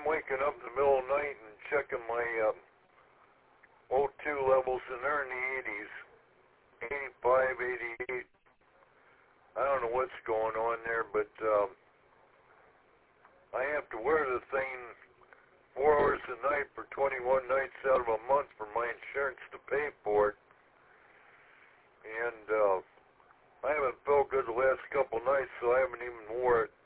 I'm waking up in the middle of the night and checking my O2 levels, and they're in the 80s, 85, 88. I don't know what's going on there, but I have to wear the thing 4 hours a night for 21 nights out of a month for my insurance to pay for it. And I haven't felt good the last couple nights, so I haven't even wore it.